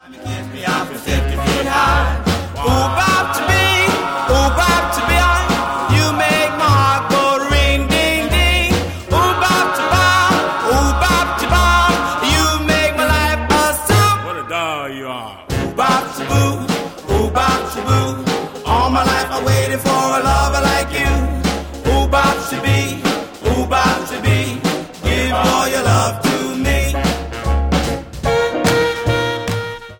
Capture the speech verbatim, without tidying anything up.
Kiss me out from fifty feet high. Ooh, bop to be, ooh, bop to be on. You make my heart go ring, ding, ding. Ooh, bop to bop, ooh, bop to bop. You make my life a soup. What a doll you are. Ooh, bop to boo, ooh, bop to boo. All my life I waited for a lover like you. Ooh, bop to be.